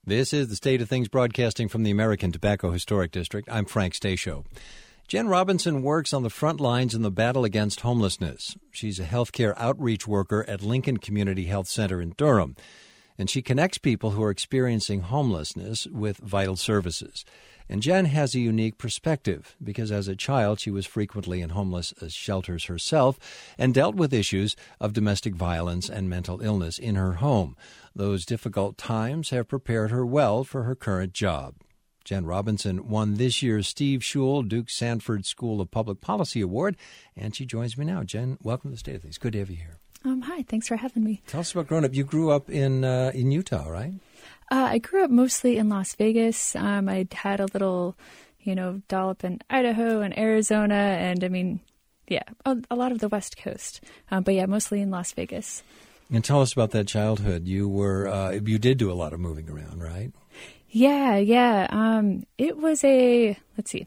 This is the State of Things broadcasting from the American Tobacco Historic District. I'm Frank Stasio. Jen Robinson works on the front lines in the battle against homelessness. She's a healthcare outreach worker at Lincoln Community Health Center in Durham, and she connects people who are experiencing homelessness with vital services. And Jen has a unique perspective because as a child she was frequently in homeless shelters herself and dealt with issues of domestic violence and mental illness in her home. Those difficult times have prepared her well for her current job. Jen Robinson won this year's Steve Schewel Duke Sanford School of Public Policy Award, and she joins me now. Jen, welcome to the State of Things. Good to have you here. Hi, thanks for having me. Tell us about growing up. You grew up in Utah, right? I grew up mostly in Las Vegas. I had a little, dollop in Idaho and Arizona, and a lot of the West Coast. But mostly in Las Vegas. And tell us about that childhood. You did do a lot of moving around, right? Yeah. It was a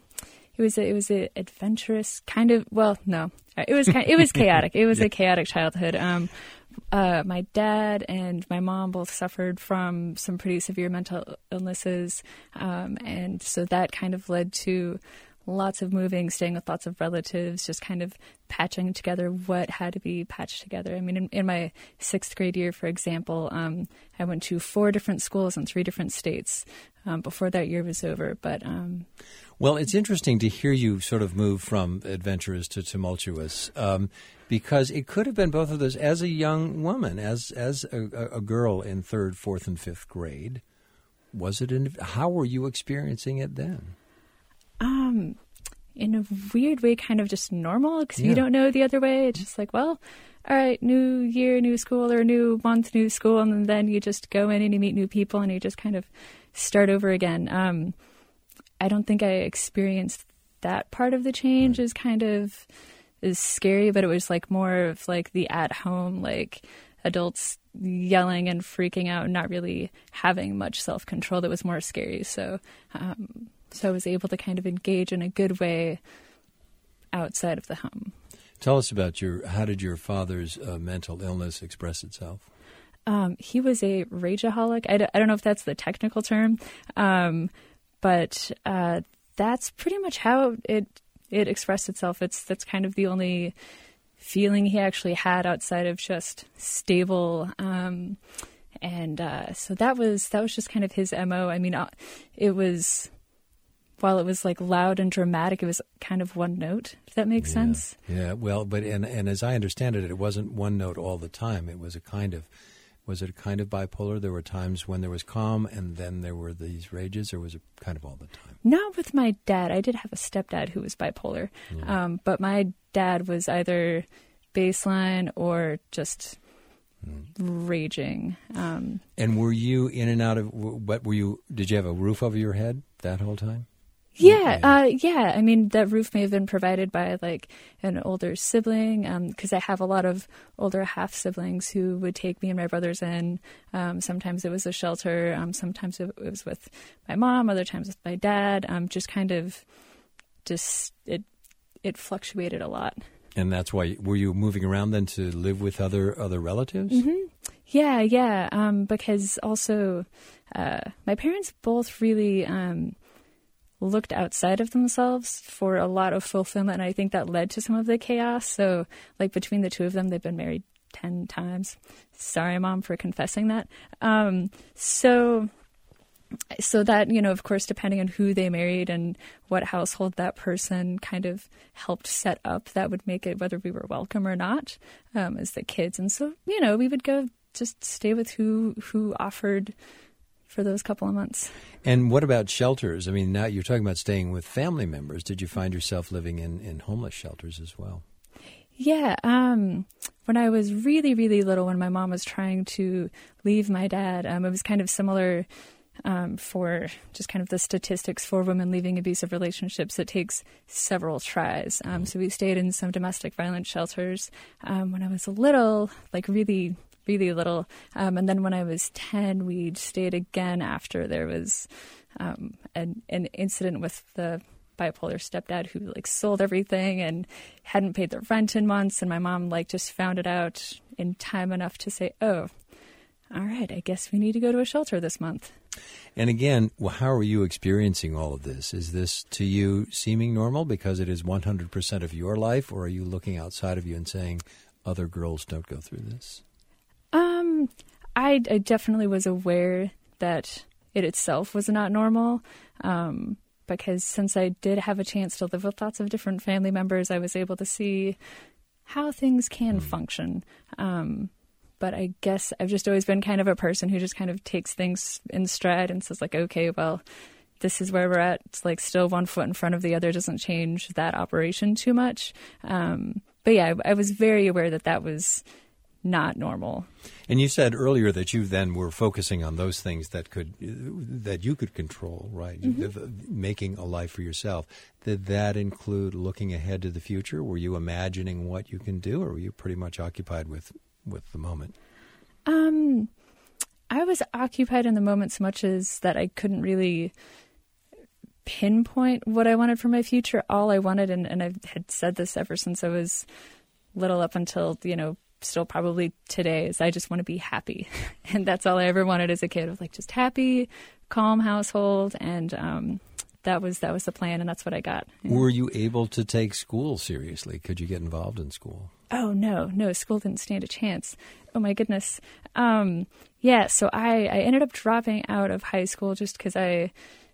adventurous kind of. Well, no, it was chaotic. It was a chaotic childhood. My dad and my mom both suffered from some pretty severe mental illnesses, and so that kind of led to lots of moving, staying with lots of relatives, just kind of patching together what had to be patched together. I mean, in my sixth grade year, for example, I went to 4 different schools in 3 different states before that year was over. But well, it's interesting to hear you sort of move from adventurous to tumultuous, because it could have been both of those. As a young woman, as a girl in 3rd, 4th, and 5th grade, how were you experiencing it then? In a weird way, kind of just normal, because you don't know the other way. It's just like, well, all right, new year, new school, or new month, new school, and then you just go in and you meet new people and you just kind of start over again. I don't think I experienced that part of the change as kind of is scary, but it was like more of like the at home, like adults yelling and freaking out and not really having much self-control that was more scary. So I was able to kind of engage in a good way outside of the home. Tell us about how did your father's mental illness express itself? He was a rageaholic. I don't know if that's the technical term, but that's pretty much how it expressed itself. That's kind of the only feeling he actually had outside of just stable. So that was just kind of his MO. I mean, while it was like loud and dramatic, it was kind of one note, if that makes sense. Yeah, well, but and as I understand it, it wasn't one note all the time. Was it a kind of bipolar? There were times when there was calm and then there were these rages, or was it kind of all the time? Not with my dad. I did have a stepdad who was bipolar, but my dad was either baseline or just raging. And were you in and out of, did you have a roof over your head that whole time? Yeah. I mean, that roof may have been provided by like an older sibling, because I have a lot of older half siblings who would take me and my brothers in. Sometimes it was a shelter. Sometimes it was with my mom. Other times with my dad. It fluctuated a lot. And that's why, were you moving around then to live with other relatives? Mm-hmm. Yeah. Because also, my parents both really, looked outside of themselves for a lot of fulfillment, and I think that led to some of the chaos. So, like, between the two of them, they've been married 10 times. Sorry, Mom, for confessing that. So that, of course, depending on who they married and what household that person kind of helped set up, that would make it whether we were welcome or not as the kids. And so, we would go just stay with who offered for those couple of months. And what about shelters? I mean, now you're talking about staying with family members. Did you find yourself living in homeless shelters as well? Yeah. When I was really, really little, when my mom was trying to leave my dad, it was kind of similar for just kind of the statistics for women leaving abusive relationships. It takes several tries. So we stayed in some domestic violence shelters when I was little, like really, really little. And then when I was 10, we stayed again after there was an incident with the bipolar stepdad who like sold everything and hadn't paid the rent in months. And my mom like just found it out in time enough to say, oh, all right, I guess we need to go to a shelter this month. And again, how are you experiencing all of this? Is this to you seeming normal because it is 100% of your life, or are you looking outside of you and saying other girls don't go through this? I definitely was aware that it itself was not normal, because since I did have a chance to live with lots of different family members, I was able to see how things can function. But I guess I've just always been kind of a person who just kind of takes things in stride and says like, okay, well, this is where we're at. It's like still one foot in front of the other doesn't change that operation too much. But yeah, I was very aware that that was not normal. And you said earlier that you then were focusing on those things that you could control, right? Mm-hmm. Making a life for yourself. Did that include looking ahead to the future? Were you imagining what you can do, or were you pretty much occupied with the moment? I was occupied in the moment so much as that I couldn't really pinpoint what I wanted for my future. All I wanted, and I had said this ever since I was little up until, still probably today, is I just want to be happy. And that's all I ever wanted as a kid. I was like, just happy, calm household. And that was the plan, and that's what I got. Yeah. Were you able to take school seriously? Could you get involved in school? Oh, no, school didn't stand a chance. Oh, my goodness. So I ended up dropping out of high school just because I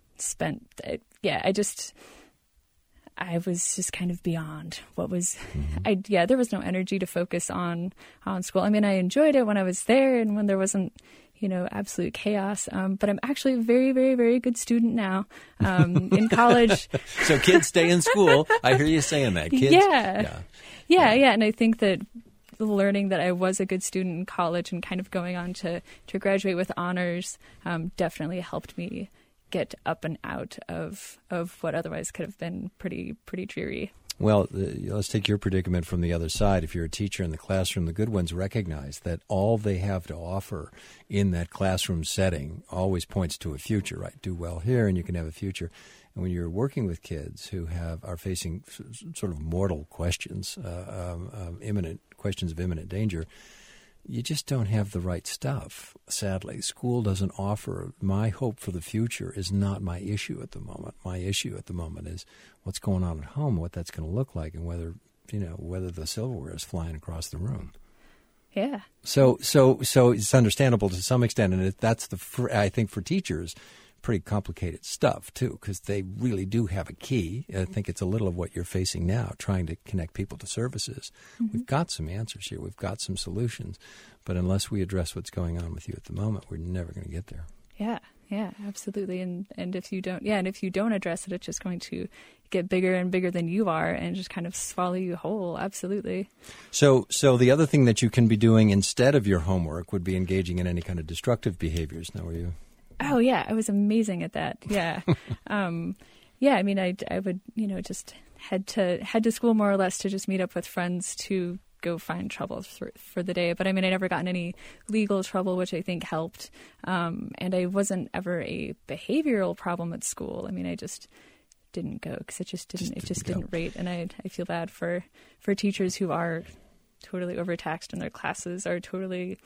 was just kind of beyond what was, there was no energy to focus on school. I mean, I enjoyed it when I was there and when there wasn't, absolute chaos. But I'm actually a very, very, very good student now in college. So kids stay in school. I hear you saying that. Kids. Yeah. And I think that learning that I was a good student in college and kind of going on to graduate with honors definitely helped me get up and out of what otherwise could have been pretty dreary. Well, let's take your predicament from the other side. If you're a teacher in the classroom, the good ones recognize that all they have to offer in that classroom setting always points to a future, right? Do well here and you can have a future. And when you're working with kids who are facing sort of mortal questions, imminent questions of imminent danger, you just don't have the right stuff, sadly. School doesn't offer. My hope for the future is not my issue at the moment. My issue at the moment is what's going on at home, what that's going to look like, and whether the silverware is flying across the room. Yeah. So it's understandable to some extent, and that's I think for teachers, pretty complicated stuff, too, because they really do have a key. I think it's a little of what you're facing now, trying to connect people to services. Mm-hmm. We've got some answers here. We've got some solutions. But unless we address what's going on with you at the moment, we're never going to get there. Yeah, absolutely. And if you don't address it, it's just going to get bigger and bigger than you are and just kind of swallow you whole. Absolutely. So the other thing that you can be doing instead of your homework would be engaging in any kind of destructive behaviors. Now, were you? Oh, yeah. I was amazing at that. Yeah. I mean, I would, just head to school more or less to just meet up with friends to go find trouble for the day. But I mean, I never got in any legal trouble, which I think helped. And I wasn't ever a behavioral problem at school. I mean, I just didn't go because it just didn't rate. And I feel bad for teachers who are totally overtaxed in their classes, are totally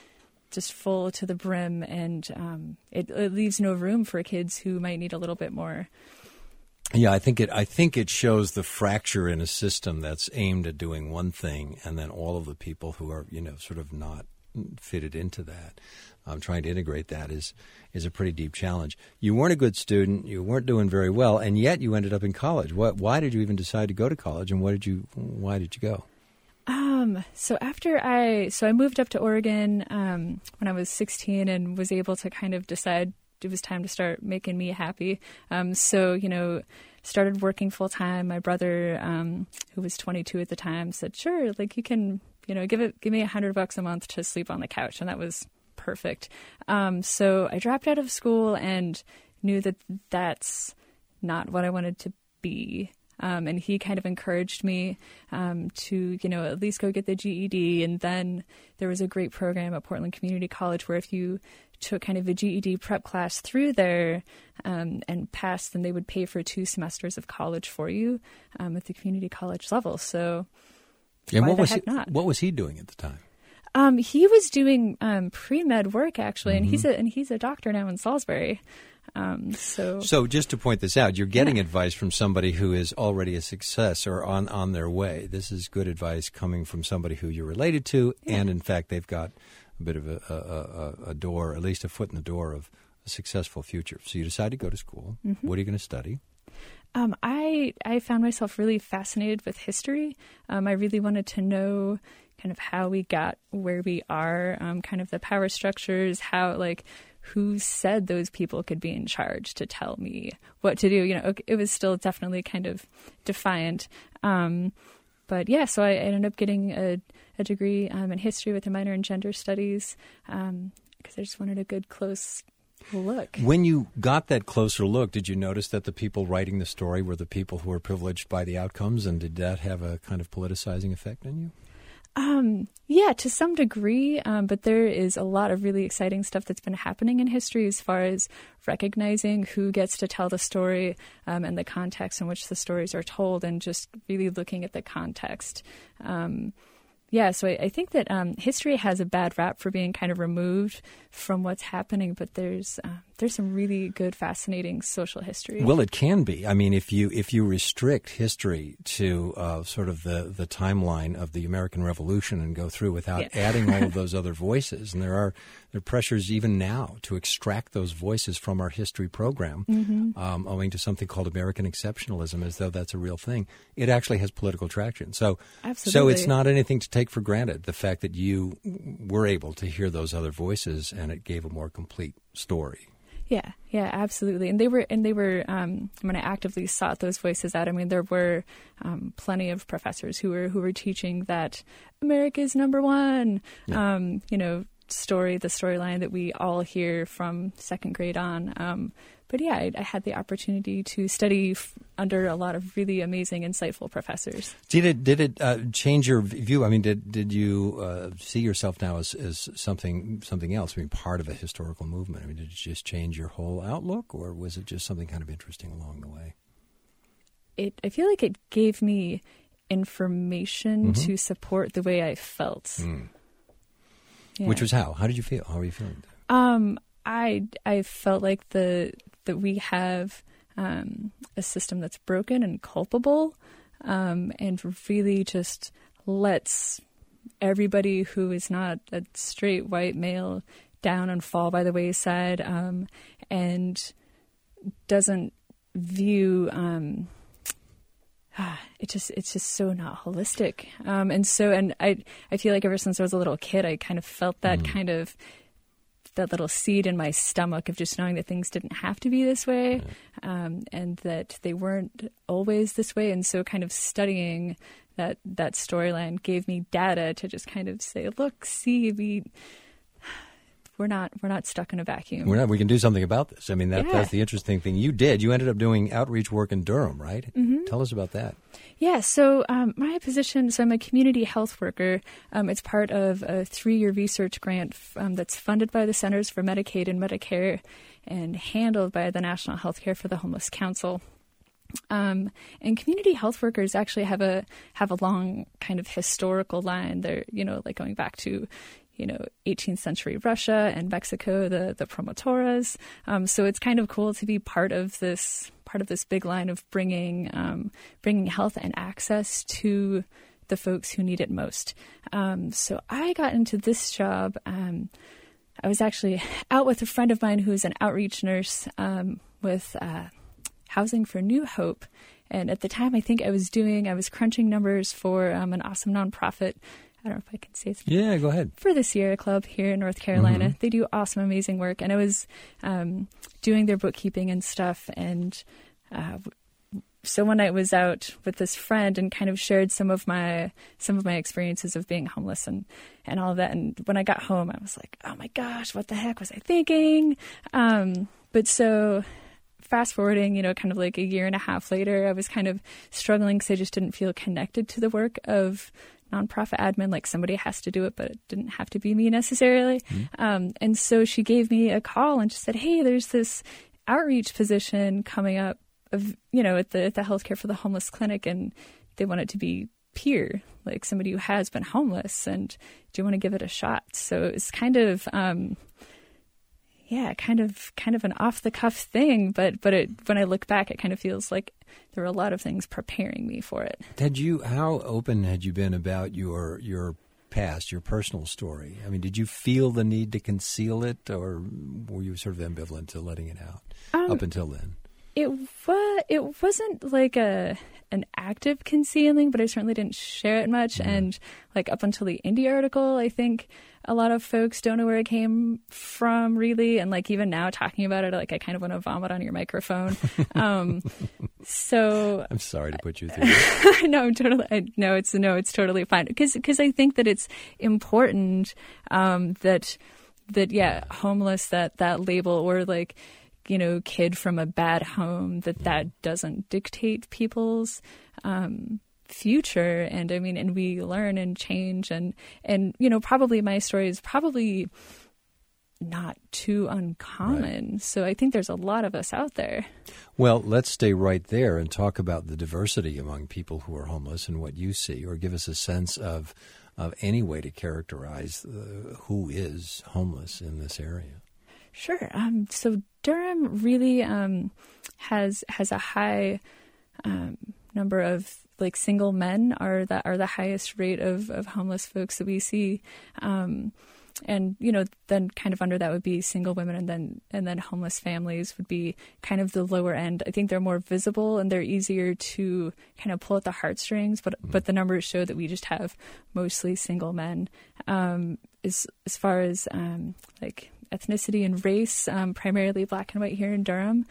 just full to the brim, and it leaves no room for kids who might need a little bit more. Yeah, I think it shows the fracture in a system that's aimed at doing one thing, and then all of the people who are sort of not fitted into that. Trying to integrate that is a pretty deep challenge. You weren't a good student, you weren't doing very well, and yet you ended up in college. Why did you even decide to go to college, and why did you go? So I moved up to Oregon when I was 16 and was able to kind of decide it was time to start making me happy. Started working full time. My brother, who was 22 at the time, said, "Sure, like you can, give me $100 a month to sleep on the couch," and that was perfect. So I dropped out of school and knew that that's not what I wanted to be. And he kind of encouraged me to, at least go get the GED. And then there was a great program at Portland Community College where if you took kind of a GED prep class through there and passed, then they would pay for 2 semesters of college for you at the community college level. So and what was he doing at the time? He was doing pre-med work actually, and he's a doctor now in Salisbury. So just to point this out, you're getting advice from somebody who is already a success or on their way. This is good advice coming from somebody who you're related to, and in fact, they've got a bit of a door, at least a foot in the door of a successful future. So you decide to go to school. Mm-hmm. What are you going to study? I found myself really fascinated with history. I really wanted to know kind of how we got where we are, kind of the power structures, who said those people could be in charge to tell me what to do. It was still definitely kind of defiant. But yeah, so I ended up getting a degree in history with a minor in gender studies because I just wanted a good close look. When you got that closer look, did you notice that the people writing the story were the people who were privileged by the outcomes, and did that have a kind of politicizing effect on you? Yeah, to some degree, but there is a lot of really exciting stuff that's been happening in history as far as recognizing who gets to tell the story and the context in which the stories are told, and just really looking at the context. So I think that history has a bad rap for being kind of removed from what's happening, but there's some really good, fascinating social history. Well, it can be. I mean, if you restrict history to sort of the timeline of the American Revolution and go through without adding all of those other voices, and there are pressures even now to extract those voices from our history program, owing to something called American exceptionalism, as though that's a real thing. It actually has political traction. So, absolutely. So it's not anything to take for granted, the fact that you were able to hear those other voices, and it gave a more complete story. Yeah, absolutely. And they were when I actively sought those voices out, I mean, there were plenty of professors who were teaching that America is number one. Yeah. The storyline that we all hear from second grade on. But yeah, I had the opportunity to study under a lot of really amazing, insightful professors. Did it change your view? I mean, did you see yourself now as something else? I mean, part of a historical movement. I mean, did it just change your whole outlook, or was it just something kind of interesting along the way? I feel like it gave me information to support the way I felt. Mm. Yeah. Which was how? How did you feel? How were you feeling? I felt like that we have a system that's broken and culpable, and really just lets everybody who is not a straight white male down and fall by the wayside, and doesn't view. It's just so not holistic. And I feel like ever since I was a little kid, I kind of felt that kind of that little seed in my stomach of just knowing that things didn't have to be this way, and that they weren't always this way. And so kind of studying that storyline gave me data to just kind of say, look, see, we're not stuck in a vacuum. We can do something about this. I mean, that's the interesting thing. You ended up doing outreach work in Durham, right? Mm-hmm. Tell us about that. Yeah, so my position, so I'm a community health worker. It's part of a 3-year research grant that's funded by the Centers for Medicaid and Medicare and handled by the National Healthcare for the Homeless Council. And community health workers actually have a long kind of historical line. They're, like going back to 18th century Russia and Mexico, the promotoras. So it's kind of cool to be part of this big line of bringing health and access to the folks who need it most. So I got into this job. I was actually out with a friend of mine who's an outreach nurse with Housing for New Hope. And at the time, I think I was crunching numbers for an awesome nonprofit. I don't know if I can say it's yeah, go ahead. For the Sierra Club here in North Carolina. Mm-hmm. They do awesome, amazing work. And I was doing their bookkeeping and stuff. And so one night I was out with this friend and kind of shared some of my experiences of being homeless and all of that. And when I got home, I was like, oh my gosh, what the heck was I thinking? But so fast forwarding, kind of like a year and a half later, I was kind of struggling because I just didn't feel connected to the work of nonprofit admin. Like somebody has to do it, but it didn't have to be me necessarily. Mm-hmm. And so she gave me a call and just said, hey, there's this outreach position coming up of, at the Healthcare for the Homeless Clinic, and they want it to be peer, like somebody who has been homeless, and do you want to give it a shot? So it's kind of, kind of an off the cuff thing, but when I look back, it kind of feels like there were a lot of things preparing me for it. How open had you been about your past, your personal story? I mean, did you feel the need to conceal it, or were you sort of ambivalent to letting it out up until then? It wasn't like an active concealing, but I certainly didn't share it much. Mm. And like up until the Indie article, I think a lot of folks don't know where it came from, really. And like even now talking about it, like I kind of want to vomit on your microphone. So I'm sorry to put you through that. It's totally fine. Because I think that it's important that homeless, that label, or like, kid from a bad home, that doesn't dictate people's future. And I mean, and we learn and change, and probably my story is probably not too uncommon. Right. So I think there's a lot of us out there. Well, let's stay right there and talk about the diversity among people who are homeless and what you see, or give us a sense of any way to characterize who is homeless in this area. Sure. So Durham really has a high number of like single men are the highest rate of homeless folks that we see, and then kind of under that would be single women, and then homeless families would be kind of the lower end. I think they're more visible and they're easier to kind of pull at the heartstrings, but the numbers show that we just have mostly single men. As far as like ethnicity and race, primarily black and white here in Durham.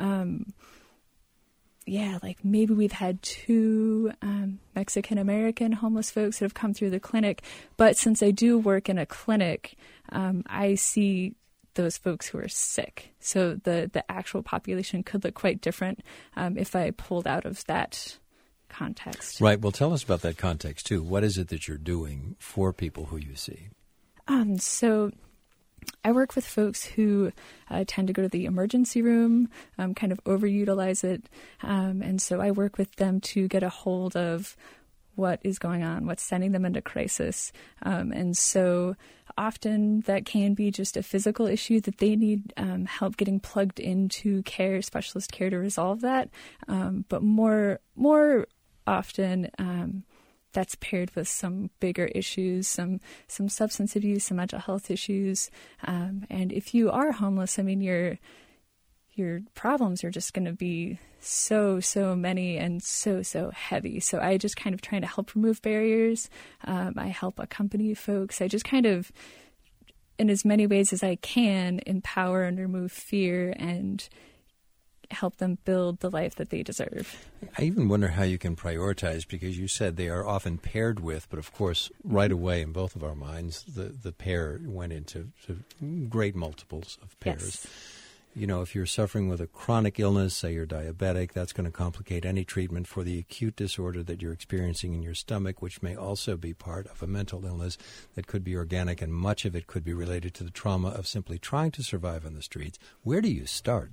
Like maybe we've had 2 Mexican-American homeless folks that have come through the clinic. But since I do work in a clinic, I see those folks who are sick. So the actual population could look quite different if I pulled out of that context. Right. Well, tell us about that context, too. What is it that you're doing for people who you see? So I work with folks who tend to go to the emergency room, kind of overutilize it. And so I work with them to get a hold of what is going on, what's sending them into crisis. And so often that can be just a physical issue that they need help getting plugged into specialist care to resolve that. But more often, that's paired with some bigger issues, some substance abuse, some mental health issues. And if you are homeless, I mean, your problems are just going to be so many and so heavy. So I just kind of trying to help remove barriers. I help accompany folks. I just kind of, in as many ways as I can, empower and remove fear and help them build the life that they deserve. I even wonder how you can prioritize, because you said they are often paired with, but of course, right away in both of our minds, the pair went into great multiples of pairs. Yes. If you're suffering with a chronic illness, say you're diabetic, that's going to complicate any treatment for the acute disorder that you're experiencing in your stomach, which may also be part of a mental illness that could be organic, and much of it could be related to the trauma of simply trying to survive on the streets. Where do you start?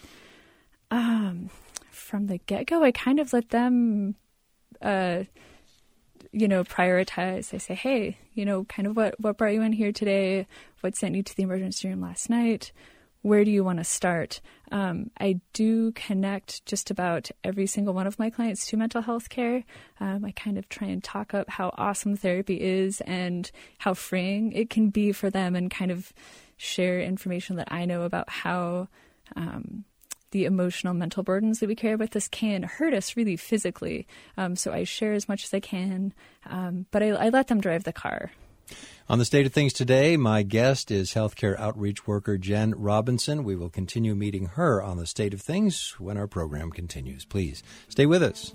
From the get-go, I kind of let them, prioritize. I say, hey, kind of what brought you in here today? What sent you to the emergency room last night? Where do you want to start? I do connect just about every single one of my clients to mental health care. I kind of try and talk up how awesome therapy is and how freeing it can be for them, and kind of share information that I know about how the emotional mental burdens that we carry with us can hurt us really physically. So I share as much as I can, but I let them drive the car. On the State of Things today, my guest is healthcare outreach worker Jen Robinson. We will continue meeting her on the State of Things when our program continues. Please stay with us.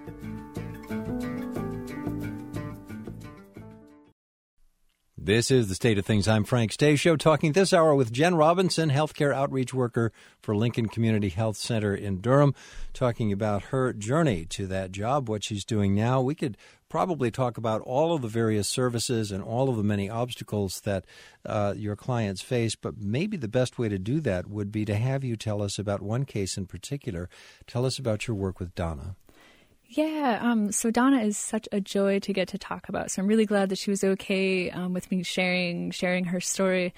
This is the State of Things. I'm Frank Stasio, talking this hour with Jen Robinson, healthcare outreach worker for Lincoln Community Health Center in Durham, talking about her journey to that job, what she's doing now. We could probably talk about all of the various services and all of the many obstacles that your clients face, but maybe the best way to do that would be to have you tell us about one case in particular. Tell us about your work with Donna. Yeah, so Donna is such a joy to get to talk about. So I'm really glad that she was okay with me sharing her story.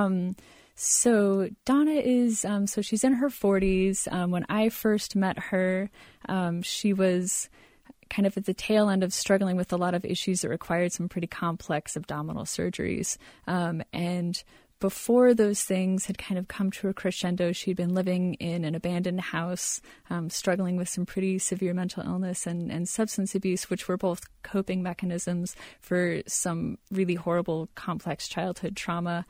So Donna is, so she's in her 40s. When I first met her, she was kind of at the tail end of struggling with a lot of issues that required some pretty complex abdominal surgeries. And before those things had kind of come to a crescendo, she'd been living in an abandoned house, struggling with some pretty severe mental illness and substance abuse, which were both coping mechanisms for some really horrible, complex childhood trauma.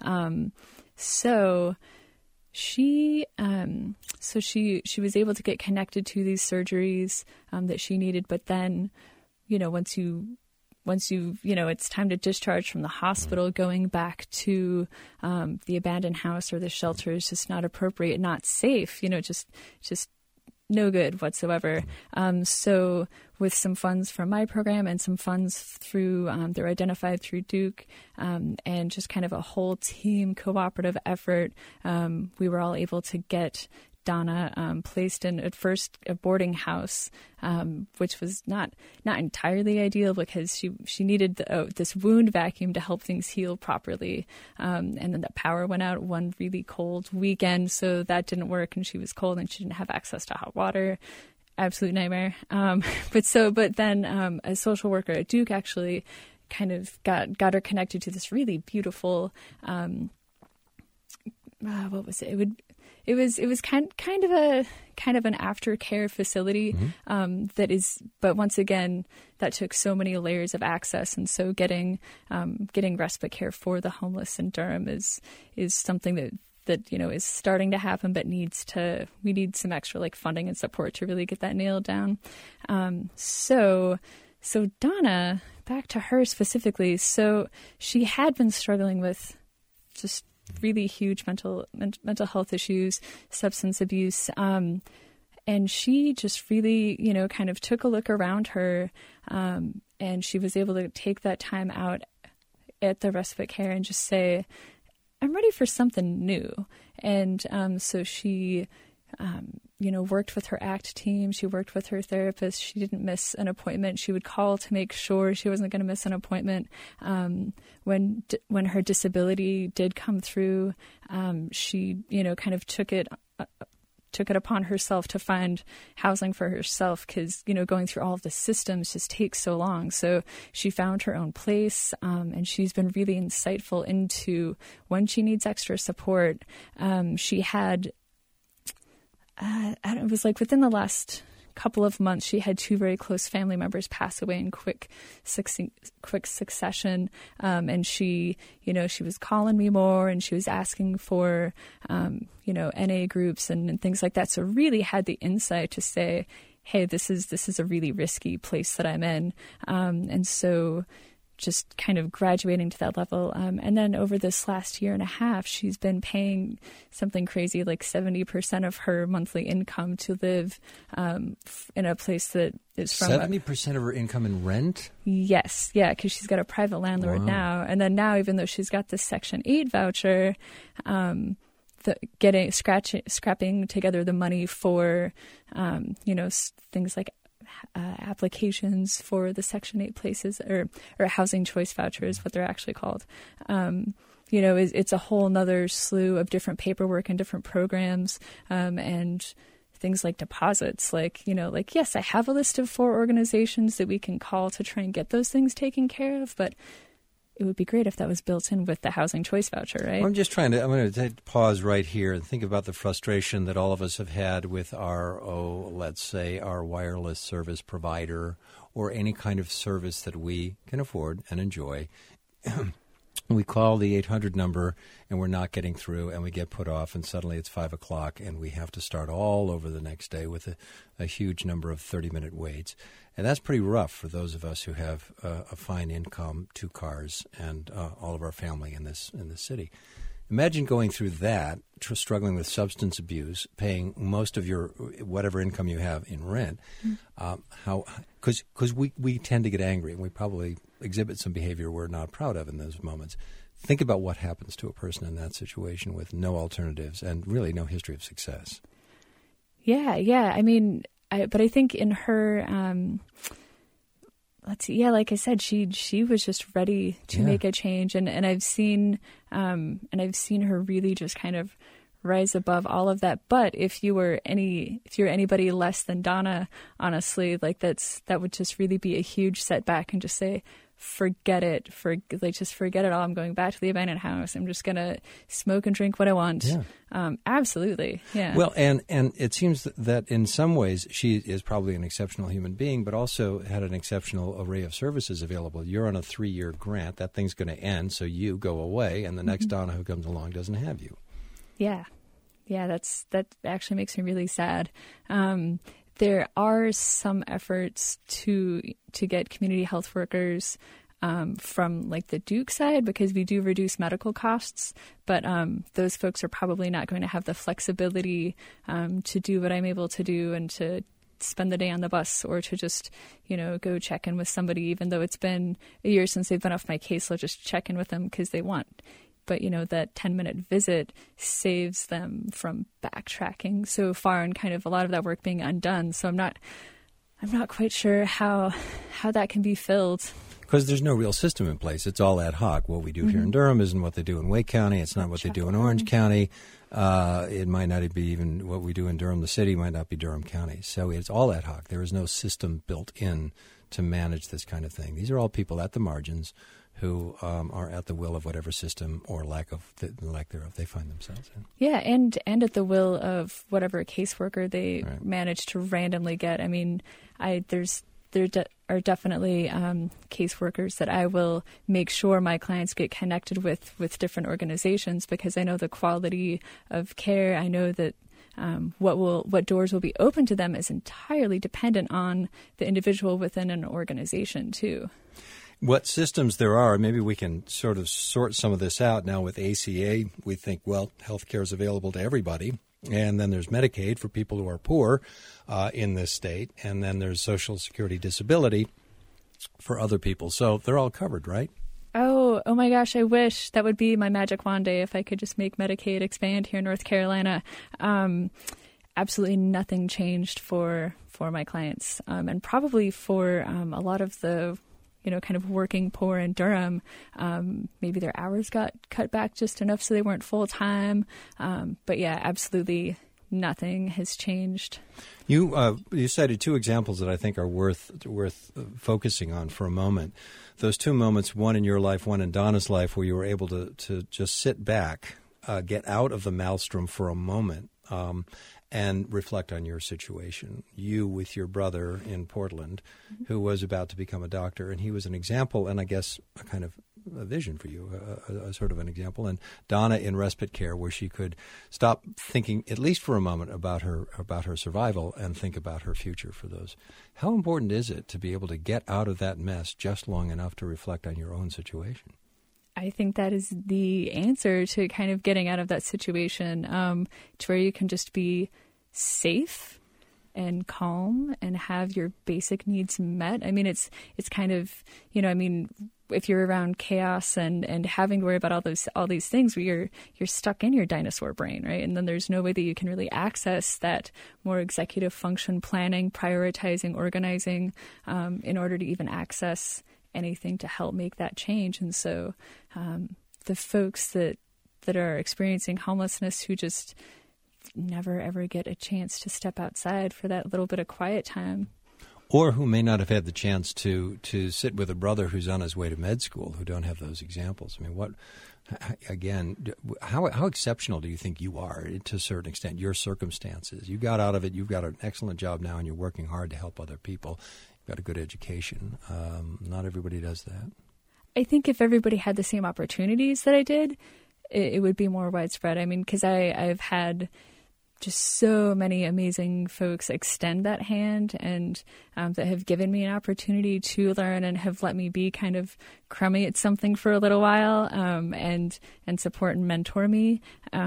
So she was able to get connected to these surgeries that she needed, but then, once it's time to discharge from the hospital, going back to the abandoned house or the shelter is just not appropriate, not safe, just no good whatsoever. So with some funds from my program and some funds through, they're identified through Duke, and just kind of a whole team cooperative effort, we were all able to get Donna placed in at first a boarding house, which was not entirely ideal because she needed this wound vacuum to help things heal properly, and then the power went out one really cold weekend, so that didn't work, and she was cold and she didn't have access to hot water. Absolute nightmare. But then a social worker at Duke actually kind of got her connected to this really beautiful. What was it? It was kind of an aftercare facility, but once again, that took so many layers of access, and so getting respite care for the homeless in Durham is something that is starting to happen, but we need some extra funding and support to really get that nailed down. So Donna, back to her specifically. So she had been struggling with just really huge mental health issues, substance abuse, and she just really, kind of took a look around her, and she was able to take that time out at the respite care and just say, I'm ready for something new. And so she, worked with her ACT team. She worked with her therapist. She didn't miss an appointment. She would call to make sure she wasn't going to miss an appointment. When her disability did come through, she, kind of took it upon herself to find housing for herself because, going through all of the systems just takes so long. So she found her own place, and she's been really insightful into when she needs extra support. She had, it was within the last couple of months, she had 2 very close family members pass away in quick succession. And she, she was calling me more, and she was asking for, NA groups and things like that. So really had the insight to say, hey, this is a really risky place that I'm in. And so just kind of graduating to that level. And then over this last year and a half, she's been paying something crazy like 70% of her monthly income to live in a place that is from 70% of her income in rent? Yes. Yeah, because she's got a private landlord now. And then now, even though she's got this Section 8 voucher, scrapping together the money for, things like applications for the Section 8 places or housing choice vouchers, what they're actually called. It's a whole nother slew of different paperwork and different programs, and things like deposits, yes, I have a list of 4 organizations that we can call to try and get those things taken care of, but it would be great if that was built in with the housing choice voucher, right? I'm going to pause right here and think about the frustration that all of us have had with our wireless service provider or any kind of service that we can afford and enjoy. We call the 800 number and we're not getting through, and we get put off, and suddenly it's 5 o'clock and we have to start all over the next day with a huge number of 30-minute waits. And that's pretty rough for those of us who have a fine income, 2 cars, and all of our family in this city. Imagine going through that, struggling with substance abuse, paying most of your whatever income you have in rent. Because we tend to get angry, and we probably exhibit some behavior we're not proud of in those moments. Think about what happens to a person in that situation with no alternatives and really no history of success. Yeah. I mean, but I think in her, let's see, yeah, like I said, she was just ready to make a change, and I've seen her really just kind of rise above all of that. But if you're anybody less than Donna, honestly, like that would just really be a huge setback, and just say, forget it, just forget it all. I'm going back to the abandoned house. I'm just gonna smoke and drink what I want. Yeah. Absolutely. Yeah. Well, and it seems that in some ways she is probably an exceptional human being, but also had an exceptional array of services available. You're on a 3-year grant. That thing's going to end, so you go away, and the next Donna who comes along doesn't have you. Yeah. Yeah, that actually makes me really sad. There are some efforts to get community health workers from like the Duke side, because we do reduce medical costs, but those folks are probably not going to have the flexibility to do what I'm able to do, and to spend the day on the bus, or to just, go check in with somebody, even though it's been a year since they've been off my caseload, just check in with them because they want. But, that 10-minute visit saves them from backtracking so far, and kind of a lot of that work being undone. So I'm not quite sure how that can be filled. Because there's no real system in place. It's all ad hoc. What we do here in Durham isn't what they do in Wake County. It's not what they do in Orange County. It might not be even what we do in Durham, the city, might not be Durham County. So it's all ad hoc. There is no system built in to manage this kind of thing. These are all people at the margins who are at the will of whatever system or lack thereof they find themselves in. Yeah, and at the will of whatever caseworker they manage to randomly get. I mean, there are definitely caseworkers that I will make sure my clients get connected with different organizations, because I know the quality of care. I know that what doors will be open to them is entirely dependent on the individual within an organization too. What systems there are, maybe we can sort of sort some of this out. Now with ACA, we think, well, health care is available to everybody. And then there's Medicaid for people who are poor in this state. And then there's Social Security Disability for other people. So they're all covered, right? Oh my gosh, I wish. That would be my magic wand day if I could just make Medicaid expand here in North Carolina. Absolutely nothing changed for my clients. And probably for a lot of the kind of working poor in Durham, maybe their hours got cut back just enough so they weren't full time. But yeah, absolutely nothing has changed. You cited 2 examples that I think are worth focusing on for a moment. Those 2 moments, one in your life, one in Donna's life, where you were able to just sit back, get out of the maelstrom for a moment, and reflect on your situation. You with your brother in Portland, who was about to become a doctor, and he was an example, and I guess a kind of a vision for you, a sort of an example. And Donna in respite care, where she could stop thinking, at least for a moment, about her survival and think about her future for those. How important is it to be able to get out of that mess just long enough to reflect on your own situation? I think that is the answer to kind of getting out of that situation, to where you can just be safe and calm and have your basic needs met. I mean, it's kind of, if you're around chaos and having to worry about all these things, where you're stuck in your dinosaur brain, right? And then there's no way that you can really access that more executive function, planning, prioritizing, organizing, in order to even access anything to help make that change. And so the folks that are experiencing homelessness, who just never ever get a chance to step outside for that little bit of quiet time, or who may not have had the chance to sit with a brother who's on his way to med school, who don't have those examples. I mean, how exceptional do you think you are to a certain extent, your circumstances? You got out of it, you've got an excellent job now, and you're working hard to help other people. You've got a good education. Not everybody does that. I think if everybody had the same opportunities that I did, it would be more widespread. I mean, because I've had just so many amazing folks extend that hand, and that have given me an opportunity to learn and have let me be kind of crummy at something for a little while, and support and mentor me.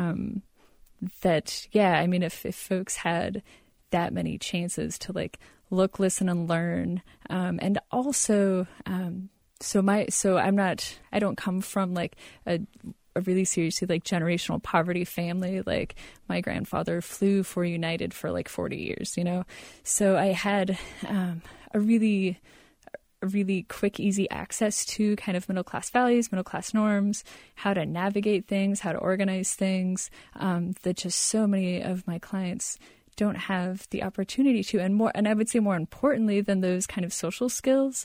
If folks had that many chances to look, listen, and learn, and also, I don't come from a really seriously like generational poverty family. Like my grandfather flew for United for like 40 years, you know? So I had a really quick, easy access to kind of middle-class values, middle-class norms, how to navigate things, how to organize things, that just so many of my clients don't have the opportunity to. And I would say more importantly than those kind of social skills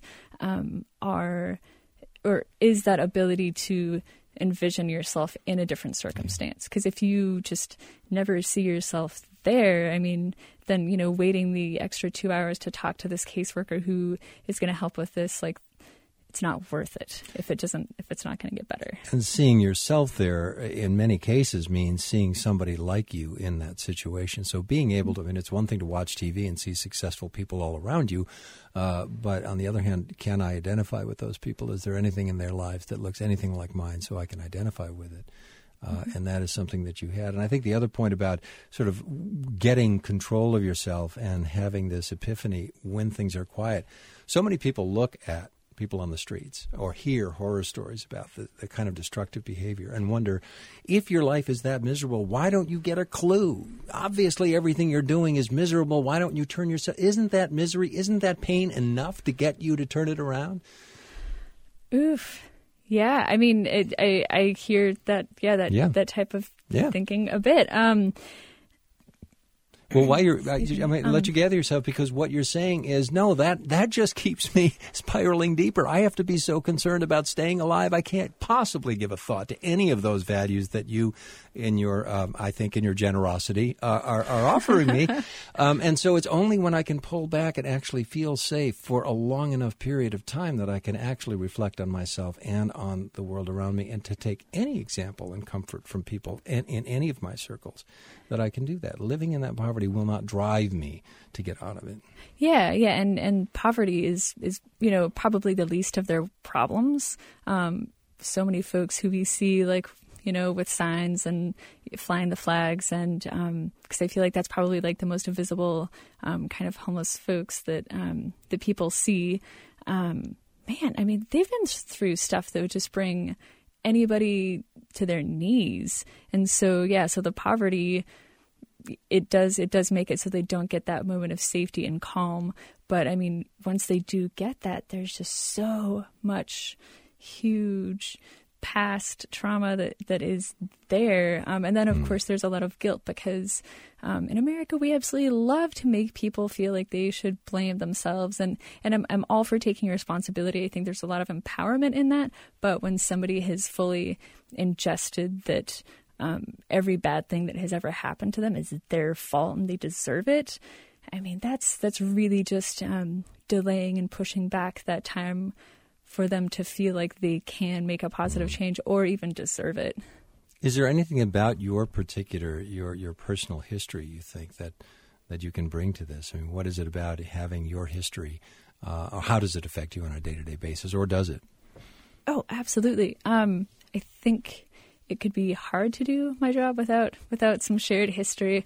is that ability to envision yourself in a different circumstance. Because if you just never see yourself there, I mean, then, you know, waiting the extra 2 hours to talk to this caseworker who is going to help with this, like, it's not worth it if it's not going to get better. And seeing yourself there in many cases means seeing somebody like you in that situation. So being able to, I mean, it's one thing to watch TV and see successful people all around you, but on the other hand, can I identify with those people? Is there anything in their lives that looks anything like mine so I can identify with it? And that is something that you had. And I think the other point about sort of getting control of yourself and having this epiphany when things are quiet, so many people look at people on the streets or hear horror stories about the kind of destructive behavior and wonder, if your life is that miserable, why don't you get a clue? Obviously, everything you're doing is miserable. Why don't you turn yourself? Isn't that misery, isn't that pain enough to get you to turn it around? Oof. Yeah. I mean, I hear that, that type of thinking a bit. Well, while I might let you gather yourself, because what you're saying is, no, that just keeps me spiraling deeper. I have to be so concerned about staying alive. I can't possibly give a thought to any of those values that you, in your, I think, in your generosity, are offering me. And so it's only when I can pull back and actually feel safe for a long enough period of time that I can actually reflect on myself and on the world around me, and to take any example and comfort from people in any of my circles, that I can do that. Living in that poverty will not drive me to get out of it. Yeah, and poverty is you know, probably the least of their problems. So many folks who we see, like, you know, with signs and flying the flags, and because I feel like that's probably like the most visible kind of homeless folks that that people see. Man, I mean, they've been through stuff that would just bring anybody to their knees. And so, so the poverty, it does make it so they don't get that moment of safety and calm. But I mean, once they do get that, there's just so much huge past trauma that is there. And then, of course, there's a lot of guilt, because in America, we absolutely love to make people feel like they should blame themselves. And I'm all for taking responsibility. I think there's a lot of empowerment in that. But when somebody has fully ingested that every bad thing that has ever happened to them is their fault and they deserve it, I mean, that's really just delaying and pushing back that time for them to feel like they can make a positive change or even deserve it. Is there anything about your particular, your personal history, you think, that you can bring to this? I mean, what is it about having your history, or how does it affect you on a day-to-day basis, or does it? Oh, absolutely. I think it could be hard to do my job without some shared history.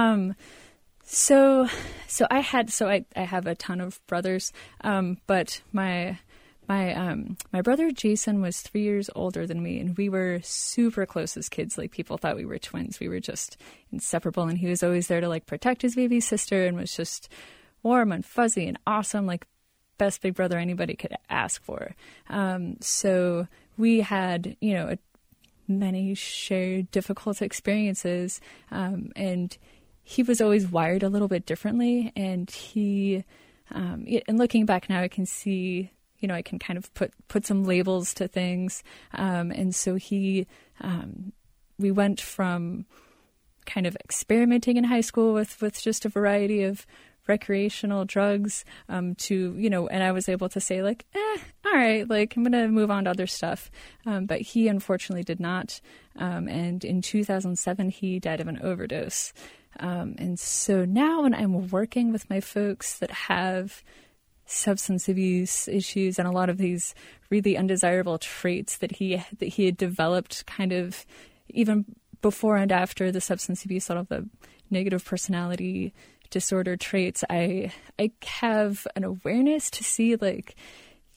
So I have a ton of brothers, but my brother Jason was 3 years older than me, and we were super close as kids. Like, people thought we were twins. We were just inseparable, and he was always there to like protect his baby sister, and was just warm and fuzzy and awesome, like best big brother anybody could ask for. So we had, you know, many shared difficult experiences, and he was always wired a little bit differently. And he, and looking back now, I can see, you know, I can kind of put some labels to things. And so we went from kind of experimenting in high school with just a variety of recreational drugs, to, you know, and I was able to say like, all right, like I'm going to move on to other stuff. But he unfortunately did not. And in 2007, he died of an overdose. And so now when I'm working with my folks that have substance abuse issues and a lot of these really undesirable traits that he had developed kind of even before and after the substance abuse, all of the negative personality disorder traits, I have an awareness to see like,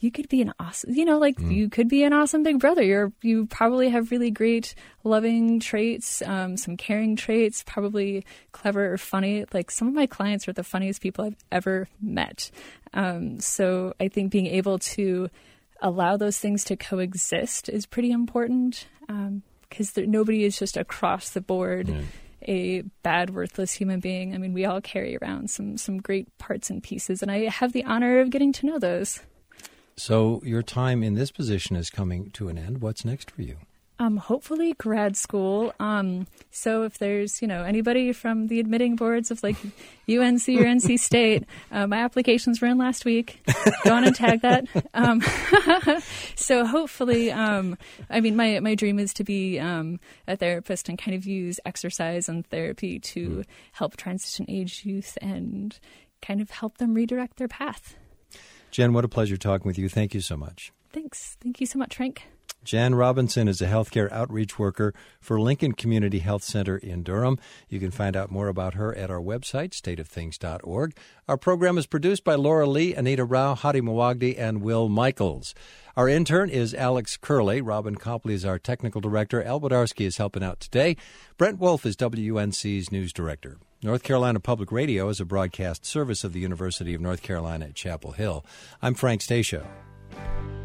you could be an awesome, you could be an awesome big brother. You probably have really great loving traits, some caring traits, probably clever or funny. Like, some of my clients are the funniest people I've ever met. So I think being able to allow those things to coexist is pretty important, because nobody is just across the board a bad, worthless human being. I mean, we all carry around some great parts and pieces, and I have the honor of getting to know those. So your time in this position is coming to an end. What's next for you? Hopefully grad school. So if there's, anybody from the admitting boards of like UNC or NC State, my applications were in last week. Go on and tag that. So hopefully, my dream is to be a therapist and kind of use exercise and therapy to help transition age youth and kind of help them redirect their path. Jen, what a pleasure talking with you. Thank you so much. Thanks. Thank you so much, Frank. Jen Robinson is a healthcare outreach worker for Lincoln Community Health Center in Durham. You can find out more about her at our website, stateofthings.org. Our program is produced by Laura Lee, Anita Rao, Hadi Mawagdi, and Will Michaels. Our intern is Alex Curley. Robin Copley is our technical director. Al Bodarski is helping out today. Brent Wolf is WUNC's news director. North Carolina Public Radio is a broadcast service of the University of North Carolina at Chapel Hill. I'm Frank Stasio.